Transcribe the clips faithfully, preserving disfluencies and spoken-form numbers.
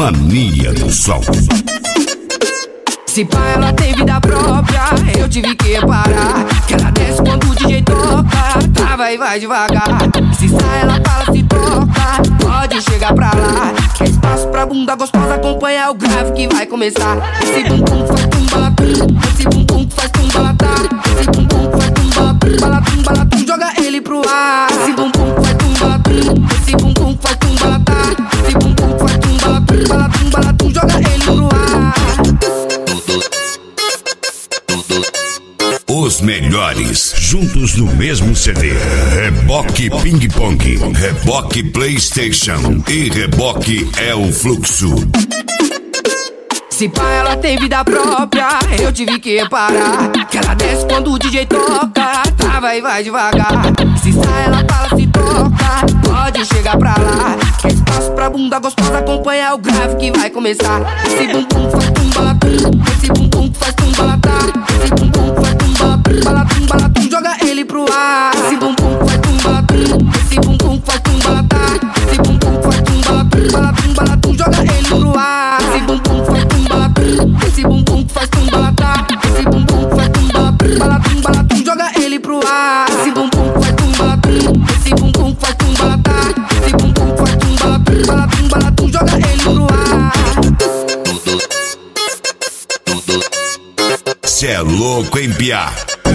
Mania do Som. Se pá, ela tem vida própria, eu tive que reparar que ela desce quando o D J toca, trava e vai devagar. Se sai, ela fala, se toca, pode chegar pra lá. Quer espaço pra bunda gostosa, acompanha o grave que vai começar. Esse bumbum faz tum-balatum, esse bumbum faz tum-balatá, esse bumbum faz tum-balatum, balatum, balatum, joga ele pro ar. Esse bumbum faz tum-balatum, esse bumbum faz tum-balatá, esse bumbum faz tum-balatum, balatum, balatum, joga ele pro ar. Os melhores, juntos no mesmo C D. Reboque Ping Pong, Reboque PlayStation e Reboque É o Fluxo. Se pá, ela tem vida própria, eu tive que reparar que ela desce quando o D J toca, trava e vai devagar. Se sai, ela fala, se toca, pode chegar pra lá. Quer espaço pra bunda gostosa, acompanha o grave que vai começar. Esse bumbum faz tum-balatum, esse bumbum faz tum-balatá, esse bumbum faz tum-balatum, balatum, balatum, joga ele pro ar. Esse bumbum faz tum-balatum, esse bumbum faz tum-balatá, esse bumbum faz tum-balatum, balatum, balatum, joga ele pro ar. Esse bumbum faz tum-balatum, esse bumbum faz tum-balatá, esse bumbum faz tum-balatum, balatum, balatum, joga ele pro ar. Esse bumbum faz tum-balatum, esse bumbum faz tum-balatá, esse bumbum faz tum-balatum, balatum, balatum, joga ele pro ar. Cê é louco, hein, piá?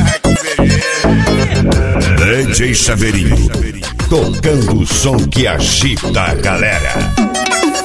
D J Chaveirinho, tocando o som que agita a galera.